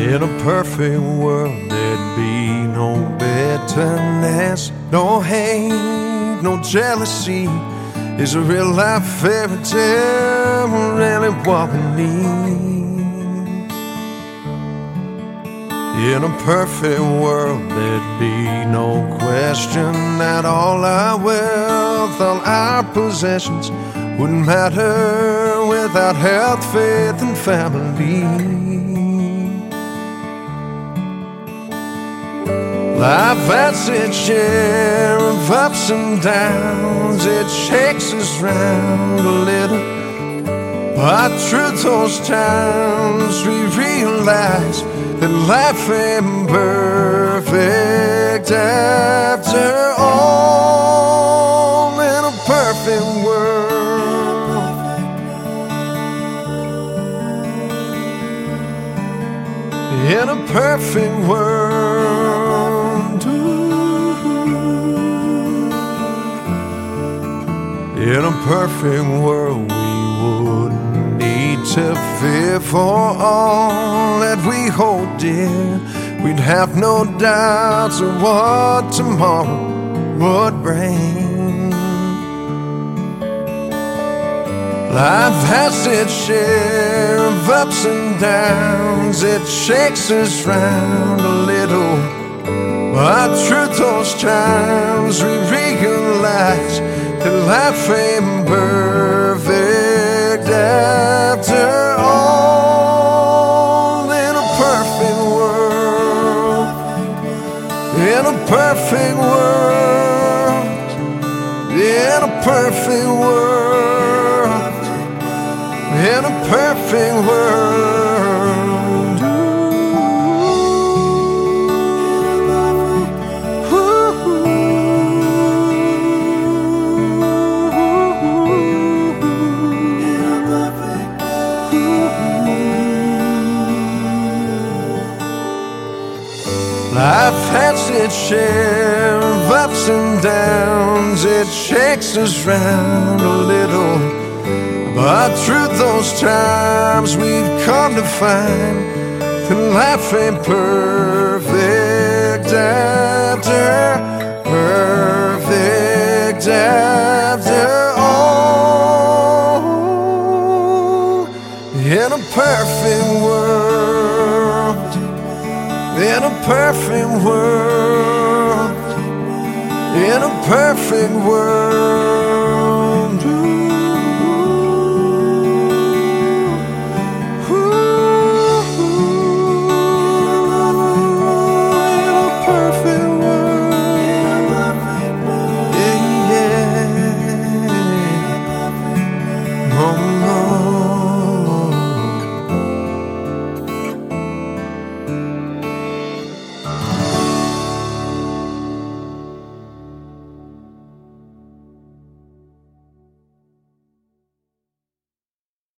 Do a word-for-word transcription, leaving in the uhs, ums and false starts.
In a perfect world, there'd be no bitterness, no hate, no jealousy. It's a real life fairy tale, really what we need. In a perfect world, there'd be no question that all our wealth, all our possessions wouldn't matter without health, faith, and family. Life has its share of ups and downs, it shakes us round a little. But through those times we realize that life ain't perfect after all. In a perfect world, in a perfect world, in a perfect world, we wouldn't need to fear for all that we hold dear. We'd have no doubts of what tomorrow would bring. Life has its share of ups and downs, it shakes us round a little. But through those times we realize that life ain't perfect after all. In a perfect world, in a perfect world, in a perfect world, in a perfect world. Life has its share of ups and downs, it shakes us round a little. But through those times we've come to find that life ain't perfect after, perfect after all. In a perfect world, in a perfect world, in a perfect world.